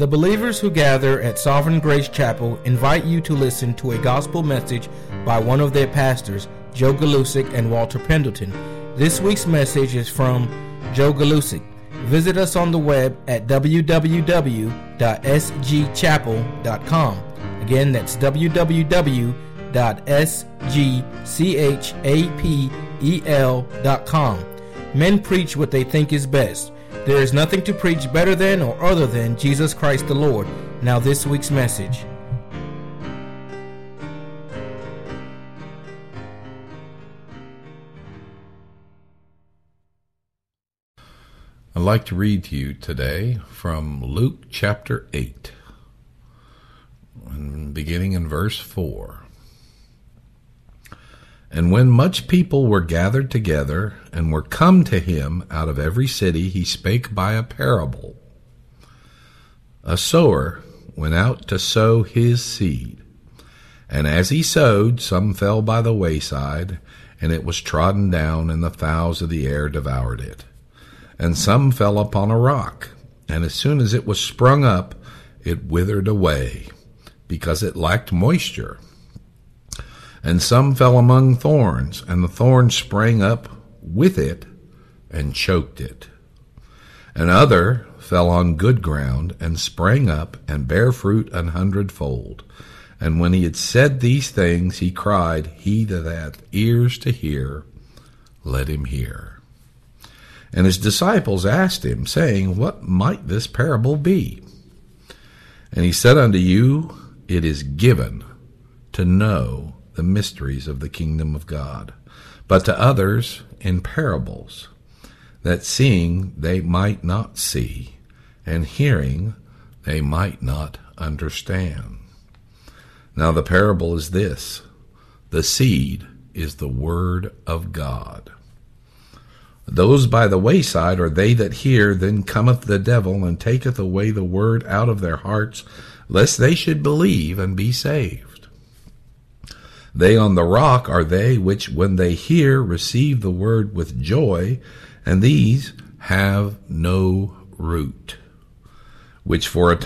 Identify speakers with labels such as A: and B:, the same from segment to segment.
A: The believers who gather at Sovereign Grace Chapel invite you to listen to a gospel message by one of their pastors, Joe Galusic and Walter Pendleton. This week's message is from Joe Galusic. Visit us on the web at www.sgchapel.com. Again, that's www.sgchapel.com. Men preach what they think is best. There is nothing to preach better than or other than Jesus Christ the Lord. Now this week's message.
B: I'd like to read to you today from Luke chapter 8, beginning in verse 4. And when much people were gathered together, and were come to him out of every city, he spake by a parable. A sower went out to sow his seed. And as he sowed, some fell by the wayside, and it was trodden down, and the fowls of the air devoured it. And some fell upon a rock, and as soon as it was sprung up, it withered away, because it lacked moisture. And some fell among thorns, and the thorns sprang up with it and choked it. And other fell on good ground, and sprang up, and bare fruit 100-fold. And when he had said these things, he cried, He that hath ears to hear, let him hear. And his disciples asked him, saying, What might this parable be? And he said unto you, It is given to know the mysteries of the kingdom of God, but to others in parables, that seeing they might not see, and hearing they might not understand. Now the parable is this: the seed is the word of God. Those by the wayside are they that hear, then cometh the devil, and taketh away the word out of their hearts, lest they should believe and be saved. They on the rock are they which, when they hear, receive the word with joy, and these have no root, which for a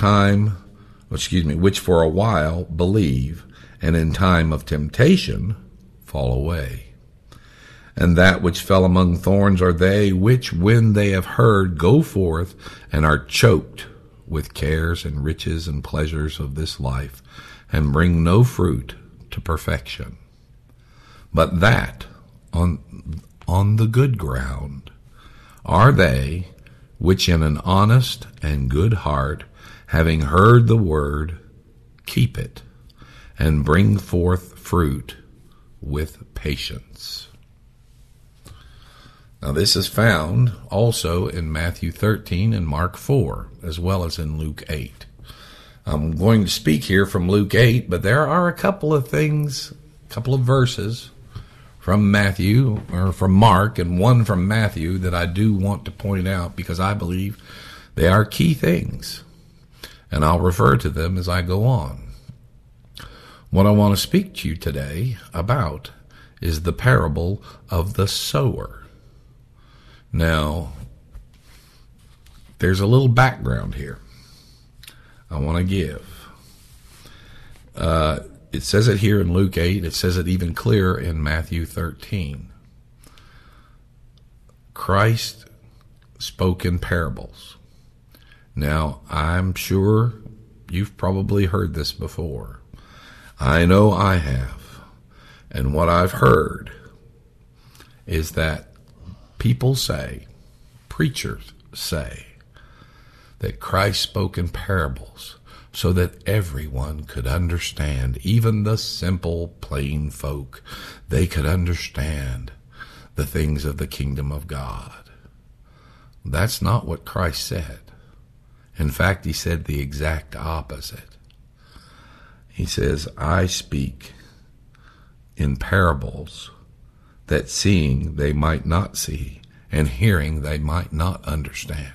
B: while believe, and in time of temptation fall away. And that which fell among thorns are they which, when they have heard, go forth, and are choked with cares and riches and pleasures of this life, and bring no fruit to perfection. But that on the good ground are they which in an honest and good heart, having heard the word, keep it, and bring forth fruit with patience. Now this is found also in Matthew 13 and Mark 4, as well as in Luke 8. I'm going to speak here from Luke 8, but there are a couple of verses from Matthew, or from Mark, and one from Matthew that I do want to point out because I believe they are key things, and I'll refer to them as I go on. What I want to speak to you today about is the parable of the sower. Now, there's a little background here I want to give. It says it here in Luke 8. It says it even clearer in Matthew 13. Christ spoke in parables. Now, I'm sure you've probably heard this before. I know I have. And what I've heard is that people say, preachers say, that Christ spoke in parables so that everyone could understand, even the simple, plain folk, they could understand the things of the kingdom of God. That's not what Christ said. In fact, he said the exact opposite. He says, I speak in parables that seeing they might not see, and hearing they might not understand.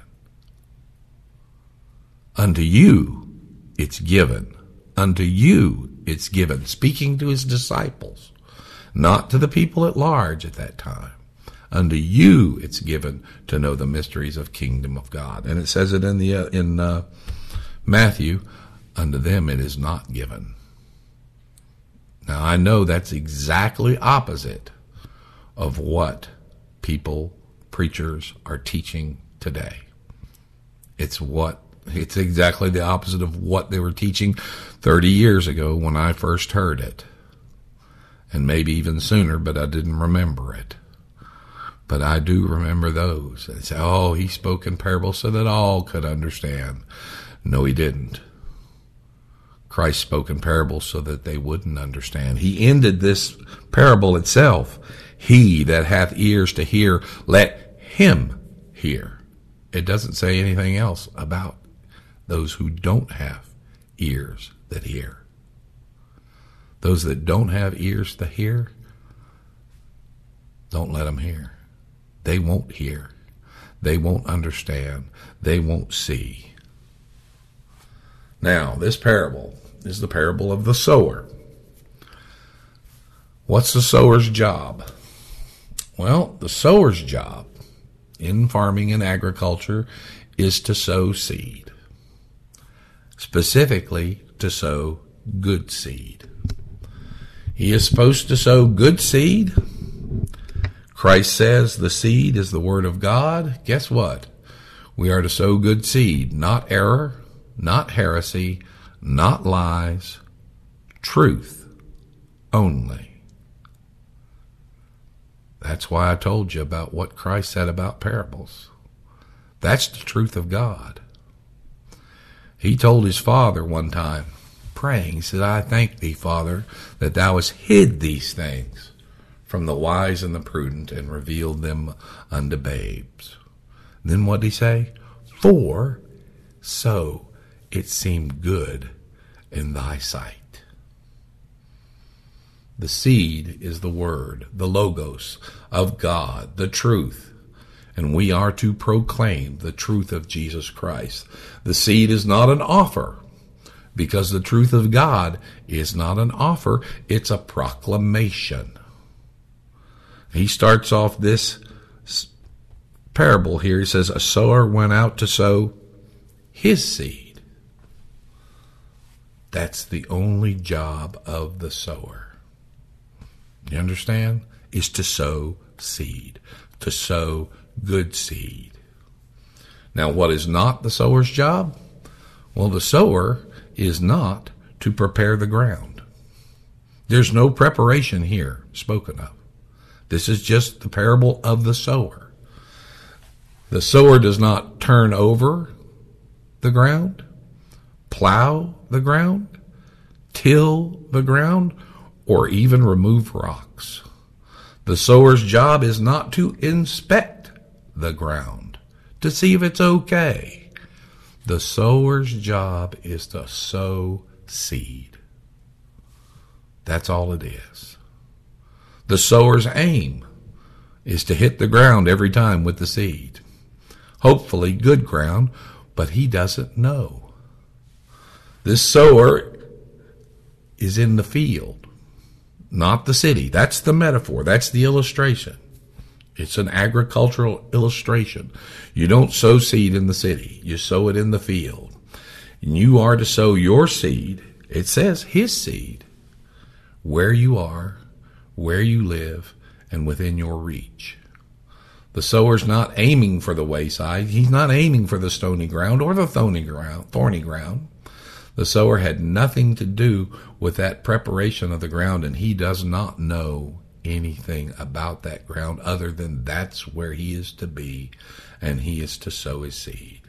B: Unto you it's given. Unto you it's given. Speaking to his disciples, not to the people at large at that time. Unto you it's given to know the mysteries of kingdom of God. And it says it in Matthew, unto them it is not given. Now I know that's exactly opposite of what preachers are teaching today. It's exactly the opposite of what they were teaching 30 years ago when I first heard it. And maybe even sooner, but I didn't remember it. But I do remember those. They say, oh, he spoke in parables so that all could understand. No, he didn't. Christ spoke in parables so that they wouldn't understand. He ended this parable itself. He that hath ears to hear, let him hear. It doesn't say anything else about those who don't have ears that hear. Those that don't have ears to hear, don't let them hear. They won't hear. They won't understand. They won't see. Now, this parable is the parable of the sower. What's the sower's job? Well, the sower's job in farming and agriculture is to sow seed. Specifically, to sow good seed. He is supposed to sow good seed. Christ says the seed is the word of God. Guess what? We are to sow good seed, not error, not heresy, not lies, truth only. That's why I told you about what Christ said about parables. That's the truth of God. He told his Father one time, praying, he said, I thank thee, Father, that thou hast hid these things from the wise and the prudent and revealed them unto babes. Then what did he say? For so it seemed good in thy sight. The seed is the word, the logos of God, the truth. And we are to proclaim the truth of Jesus Christ. The seed is not an offer, because the truth of God is not an offer, it's a proclamation. He starts off this parable here. He says, a sower went out to sow his seed. That's the only job of the sower. You understand? Is to sow seed, to sow good seed. Now, what is not the sower's job? Well, the sower is not to prepare the ground. There's no preparation here spoken of. This is just the parable of the sower. The sower does not turn over the ground, plow the ground, till the ground, or even remove rocks. The sower's job is not to inspect the ground, to see if it's okay. The sower's job is to sow seed. That's all it is. The sower's aim is to hit the ground every time with the seed. Hopefully good ground, but he doesn't know. This sower is in the field, not the city. That's the metaphor. That's the illustration. It's an agricultural illustration. You don't sow seed in the city. You sow it in the field. And you are to sow your seed. It says his seed, where you are, where you live, and within your reach. The sower's not aiming for the wayside. He's not aiming for the stony ground or the thorny ground. The sower had nothing to do with that preparation of the ground, and he does not know anything about that ground other than that's where he is to be, and he is to sow his seed.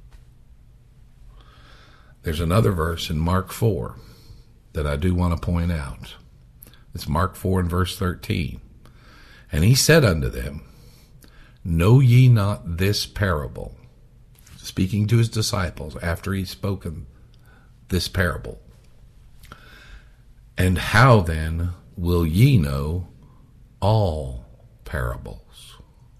B: There's another verse in Mark 4 that I do want to point out. It's Mark 4 and verse 13. And he said unto them, know ye not this parable? Speaking to his disciples after he'd spoken this parable. And how then will ye know all parables?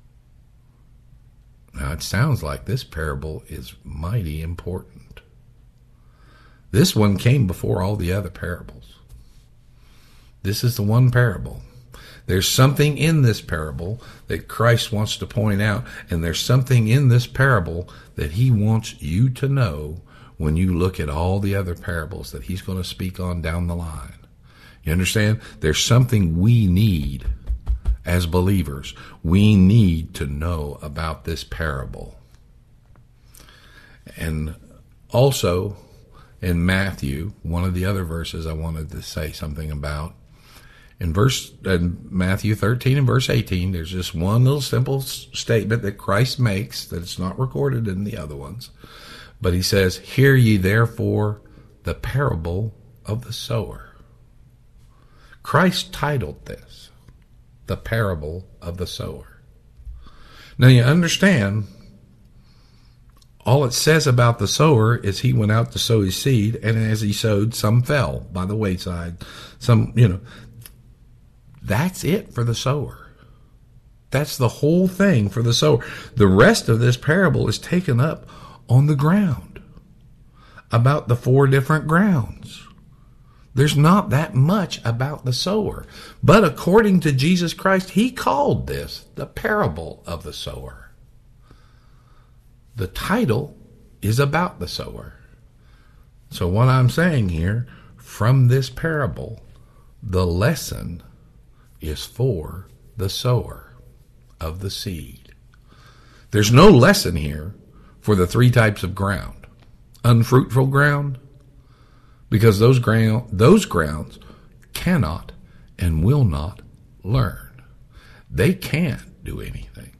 B: Now it sounds like this parable is mighty important. This one came before all the other parables. This is the one parable. There's something in this parable that Christ wants to point out, and there's something in this parable that he wants you to know when you look at all the other parables that he's going to speak on down the line. You understand? There's something we need as believers. We need to know about this parable. And also in Matthew, one of the other verses I wanted to say something about, in Matthew 13 and verse 18, there's just one little simple statement that Christ makes that it's not recorded in the other ones. But he says, "Hear ye therefore the parable of the sower." Christ titled this, "The Parable of the Sower." Now you understand, all it says about the sower is he went out to sow his seed, and as he sowed, some fell by the wayside. That's it for the sower. That's the whole thing for the sower. The rest of this parable is taken up on the ground, about the 4 different grounds. There's not that much about the sower. But according to Jesus Christ, he called this the parable of the sower. The title is about the sower. So what I'm saying here, from this parable, the lesson is for the sower of the seed. There's no lesson here for the 3 types of ground. Unfruitful ground, because those grounds cannot and will not learn. They can't do anything.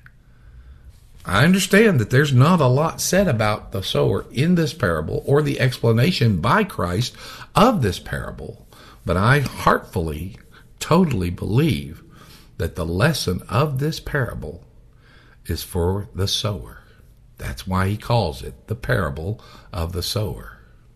B: I understand that there's not a lot said about the sower in this parable or the explanation by Christ of this parable, but I heartfully, totally believe that the lesson of this parable is for the sower. That's why he calls it the parable of the sower.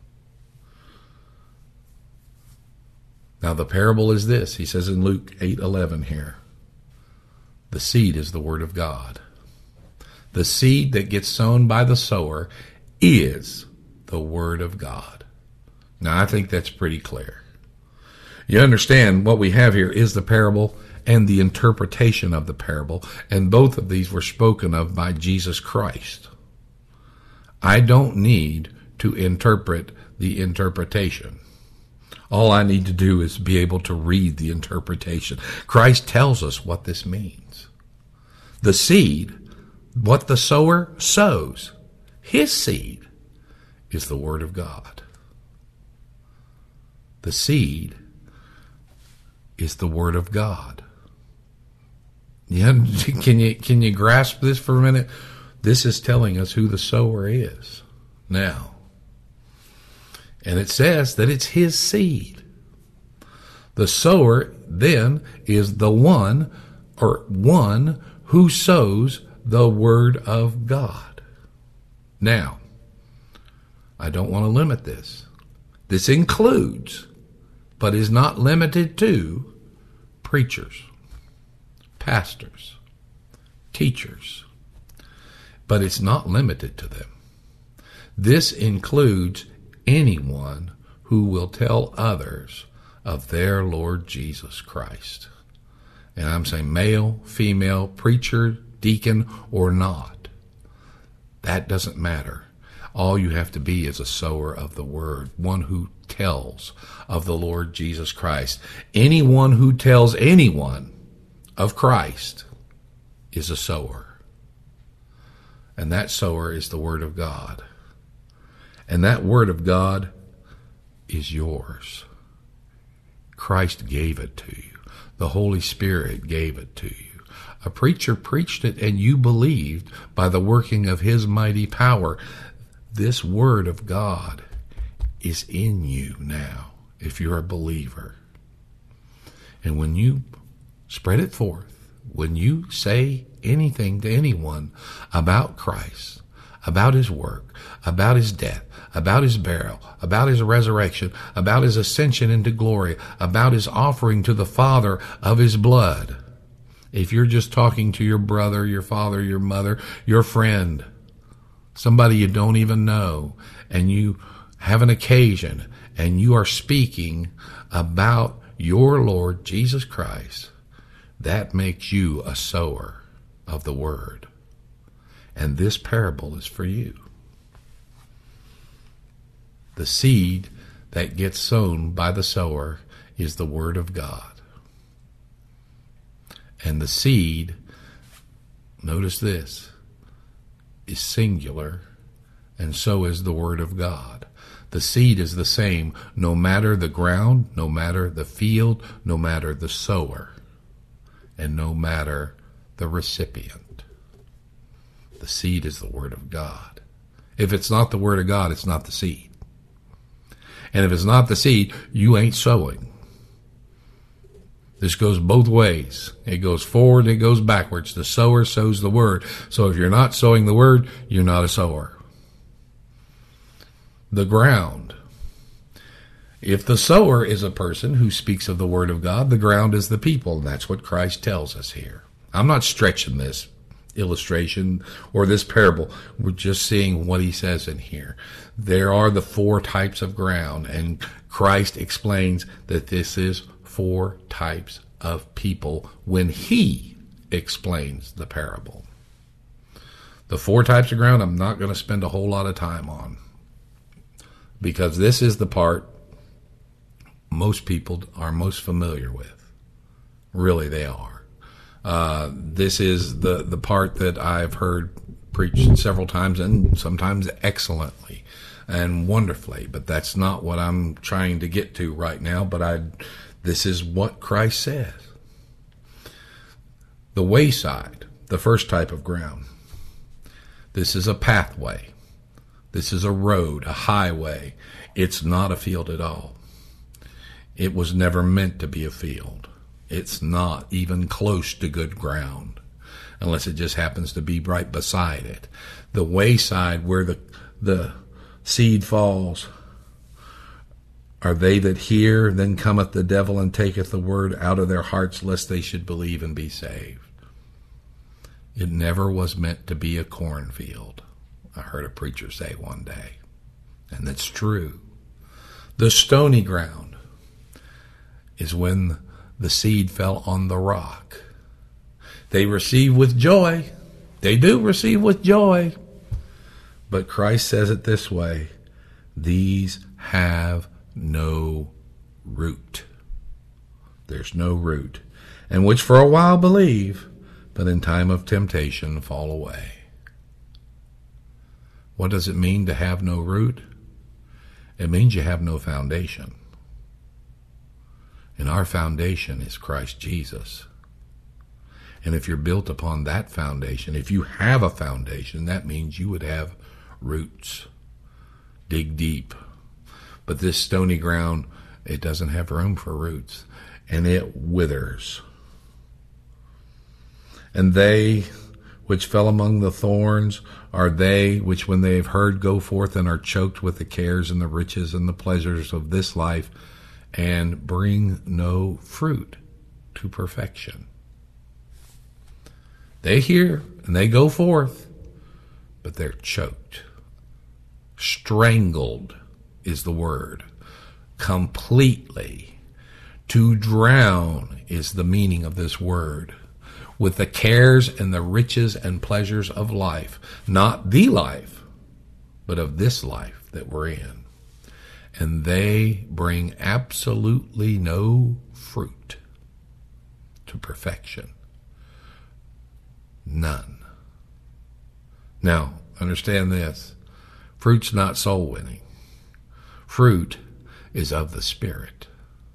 B: Now the parable is this. He says in Luke 8:11 here, the seed is the word of God. The seed that gets sown by the sower is the word of God. Now I think that's pretty clear. You understand what we have here is the parable and the interpretation of the parable, and both of these were spoken of by Jesus Christ. I don't need to interpret the interpretation. All I need to do is be able to read the interpretation. Christ tells us what this means. The seed, what the sower sows, his seed is the word of God. The seed is the word of God. Yeah, can you grasp this for a minute? This is telling us who the sower is now. And it says that it's his seed. The sower then is the one who sows the word of God. Now, I don't want to limit this. This includes, but is not limited to, preachers, pastors, teachers. But it's not limited to them. This includes anyone who will tell others of their Lord Jesus Christ. And I'm saying male, female, preacher, deacon, or not. That doesn't matter. All you have to be is a sower of the word, one who tells of the Lord Jesus Christ. Anyone who tells anyone of Christ is a sower. And that sower is the word of God. And that word of God is yours. Christ gave it to you. The Holy Spirit gave it to you. A preacher preached it and you believed by the working of his mighty power. This word of God is in you now, if you're a believer. And when you spread it forth, when you say anything to anyone about Christ, about his work, about his death, about his burial, about his resurrection, about his ascension into glory, about his offering to the Father of his blood, if you're just talking to your brother, your father, your mother, your friend, somebody you don't even know, and you have an occasion, and you are speaking about your Lord Jesus Christ, that makes you a sower of the word. And this parable is for you. The seed that gets sown by the sower is the Word of God. And the seed, notice this, is singular, and so is the Word of God. The seed is the same no matter the ground, no matter the field, no matter the sower, and no matter the recipient. The seed is the Word of God. If it's not the Word of God, it's not the seed. And if it's not the seed, you ain't sowing. This goes both ways. It goes forward, it goes backwards. The sower sows the Word. So if you're not sowing the Word, you're not a sower. The ground. If the sower is a person who speaks of the Word of God, the ground is the people, and that's what Christ tells us here. I'm not stretching this illustration or this parable. We're just seeing what he says in here. There are the 4 types of ground, and Christ explains that this is 4 types of people when he explains the parable. The 4 types of ground I'm not going to spend a whole lot of time on, because this is the part most people are most familiar with. Really, they are. This is the part that I've heard preached several times, and sometimes excellently and wonderfully, but that's not what I'm trying to get to right now. But this is what Christ says. The wayside, the first type of ground. This is a pathway. This is a road, a highway. It's not a field at all. It was never meant to be a field. It's not even close to good ground, unless it just happens to be right beside it. The wayside, where the seed falls, are they that hear, then cometh the devil and taketh the word out of their hearts, lest they should believe and be saved. It never was meant to be a cornfield, I heard a preacher say one day, and that's true. The stony ground is when the seed fell on the rock. They receive with joy. They do receive with joy. But Christ says it this way: these have no root. There's no root. And which for a while believe, but in time of temptation fall away. What does it mean to have no root? It means you have no foundation. And our foundation is Christ Jesus. And if you're built upon that foundation, if you have a foundation, that means you would have roots. Dig deep. But this stony ground, it doesn't have room for roots, and it withers. And they which fell among the thorns are they which, when they have heard, go forth and are choked with the cares and the riches and the pleasures of this life, and bring no fruit to perfection. They hear and they go forth, but they're choked. Strangled is the word. Completely. To drown is the meaning of this word. With the cares and the riches and pleasures of life. Not the life, but of this life that we're in. And they bring absolutely no fruit to perfection. None. Now, understand this. Fruit's not soul winning. Fruit is of the Spirit.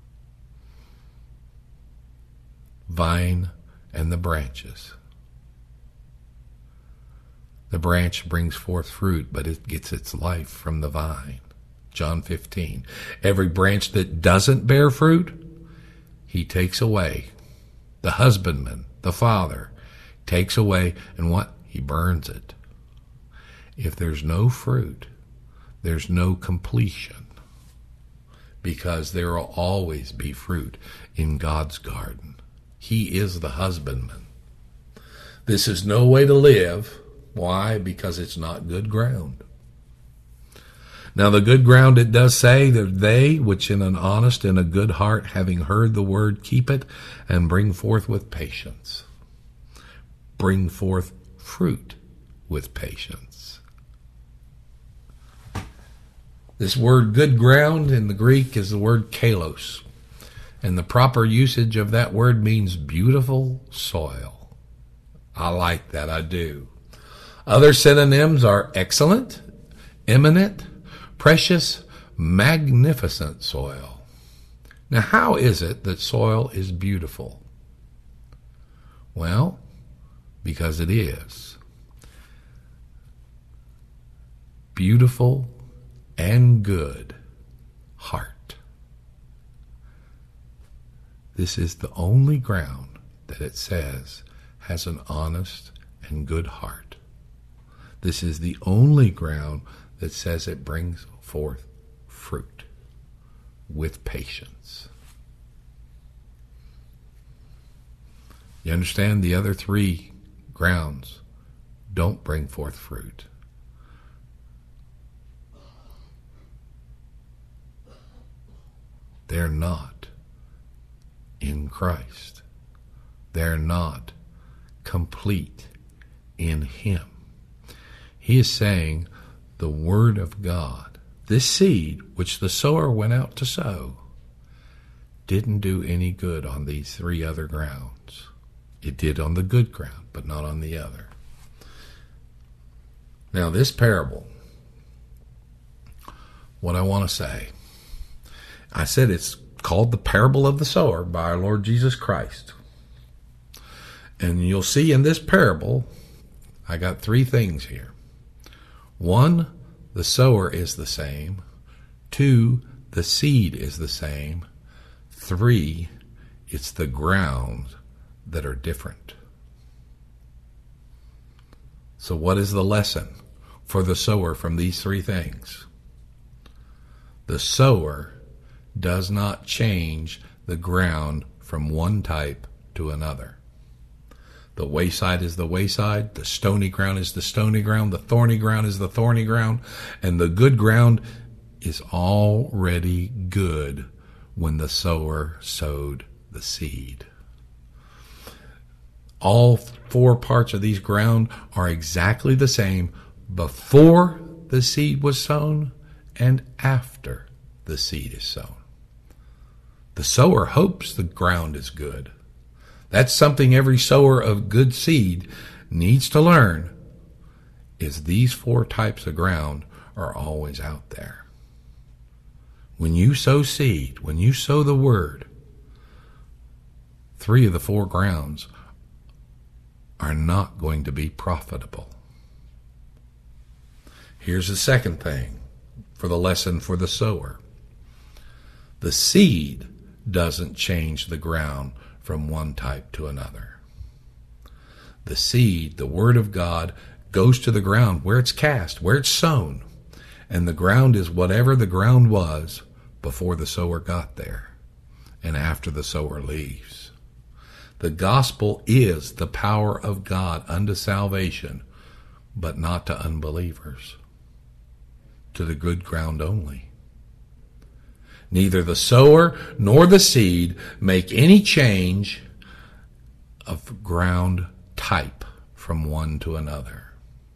B: Vine and the branches. The branch brings forth fruit, but it gets its life from the vine. John 15. Every branch that doesn't bear fruit, he takes away. The husbandman, the father, takes away, and what? He burns it. If there's no fruit, there's no completion, because there will always be fruit in God's garden. He is the husbandman. This is no way to live. Why? Because it's not good ground. Now the good ground, it does say that they which in an honest and a good heart, having heard the word, keep it and bring forth with patience. Bring forth fruit with patience. This word good ground in the Greek is the word kalos. And the proper usage of that word means beautiful soil. I like that, I do. Other synonyms are excellent, eminent, precious, magnificent soil. Now, how is it that soil is beautiful? Well, because it is. Beautiful and good heart. This is the only ground that it says has an honest and good heart. This is the only ground that says it brings forth fruit with patience. You understand? The other three grounds don't bring forth fruit. They're not in Christ. They're not complete in Him. He is saying the Word of God, this seed which the sower went out to sow, didn't do any good on these three other grounds. It did on the good ground, but not on the other. Now, this parable, what I want to say, I said it's called the parable of the sower by our Lord Jesus Christ. And you'll see in this parable, I got three things here. One, the sower is the same. Two, the seed is the same. Three, it's the grounds that are different. So what is the lesson for the sower from these three things? The sower does not change the ground from one type to another. The wayside is the wayside, the stony ground is the stony ground, the thorny ground is the thorny ground, and the good ground is already good when the sower sowed the seed. All four parts of these ground are exactly the same before the seed was sown and after the seed is sown. The sower hopes the ground is good. That's something every sower of good seed needs to learn, is these four types of ground are always out there. When you sow seed, when you sow the word, three of the four grounds are not going to be profitable. Here's the second thing for the lesson for the sower. The seed doesn't change the ground from one type to another. The seed, the Word of God, goes to the ground where it's cast, where it's sown. And the ground is whatever the ground was before the sower got there and after the sower leaves. The gospel is the power of God unto salvation, but not to unbelievers, to the good ground only. Neither the sower nor the seed make any change of ground type from one to another.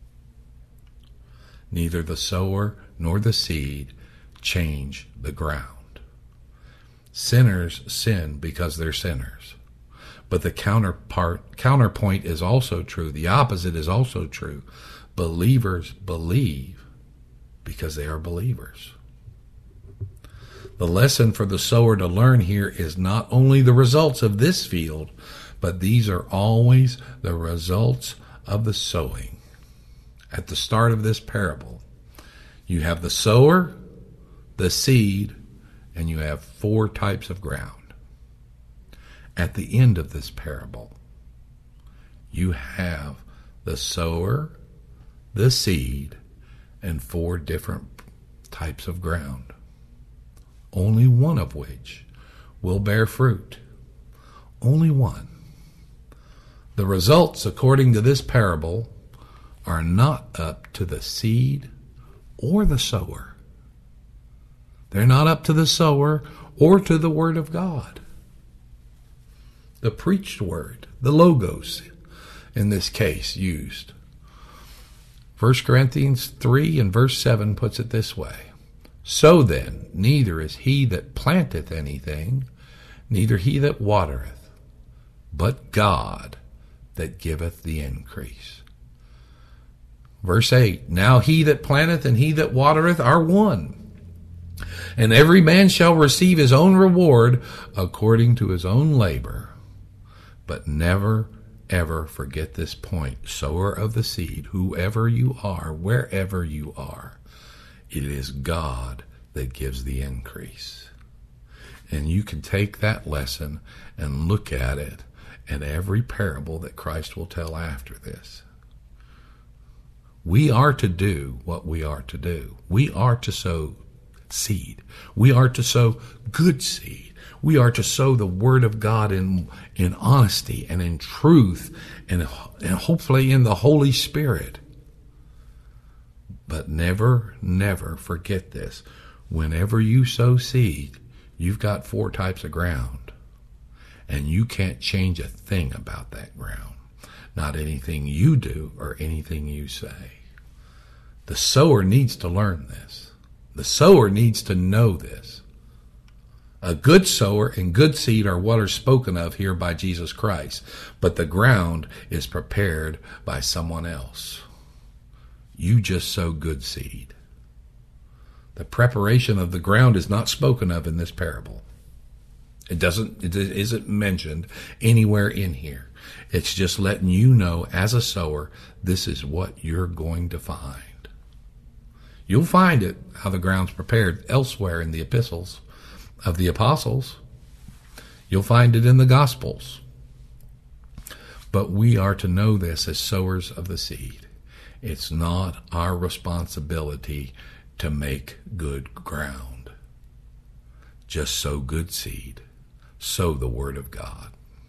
B: Neither the sower nor the seed change the ground. Sinners sin because they're sinners. But the counterpoint is also true. The opposite is also true. Believers believe because they are believers. The lesson for the sower to learn here is not only the results of this field, but these are always the results of the sowing. At the start of this parable, you have the sower, the seed, and you have four types of ground. At the end of this parable, you have the sower, the seed, and four different types of ground, only one of which will bear fruit. Only one. The results, according to this parable, are not up to the seed or the sower. They're not up to the sower or to the Word of God. The preached word, the logos, in this case, used. 1 Corinthians 3 and verse 7 puts it this way. So then, neither is he that planteth anything, neither he that watereth, but God that giveth the increase. Verse 8, now he that planteth and he that watereth are one, and every man shall receive his own reward according to his own labor. But never, ever forget this point, sower of the seed, whoever you are, wherever you are, it is God that gives the increase. And you can take that lesson and look at it in every parable that Christ will tell after this. We are to do what we are to do. We are to sow seed. We are to sow good seed. We are to sow the word of God in honesty and in truth and hopefully in the Holy Spirit. But never, never forget this. Whenever you sow seed, you've got 4 types of ground. And you can't change a thing about that ground. Not anything you do or anything you say. The sower needs to learn this. The sower needs to know this. A good sower and good seed are what are spoken of here by Jesus Christ. But the ground is prepared by someone else. You just sow good seed. The preparation of the ground is not spoken of in this parable. It isn't mentioned anywhere in here. It's just letting you know as a sower, this is what you're going to find. You'll find it, how the ground's prepared, elsewhere in the epistles of the apostles. You'll find it in the Gospels. But we are to know this as sowers of the seed. It's not our responsibility to make good ground. Just sow good seed. Sow the word of God.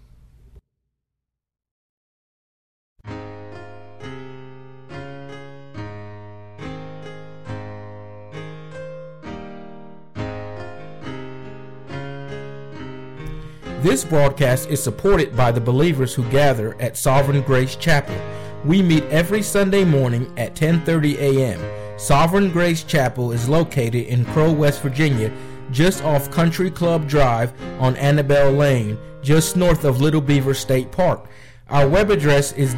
A: This broadcast is supported by the believers who gather at Sovereign Grace Chapel. We meet every Sunday morning at 10:30 a.m. Sovereign Grace Chapel is located in Crow, West Virginia, just off Country Club Drive on Annabelle Lane, just north of Little Beaver State Park. Our web address is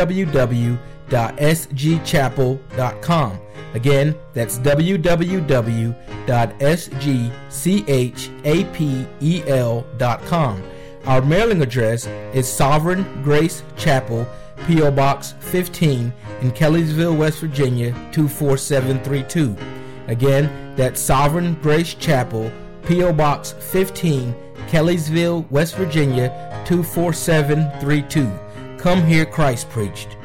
A: www.sgchapel.com. Again, that's www.sgchapel.com. Our mailing address is Sovereign Grace Chapel, P.O. Box 15 in Kelleysville, West Virginia 24732. Again, that's Sovereign Grace Chapel, P.O. Box 15, Kelleysville, West Virginia 24732. Come hear Christ preached.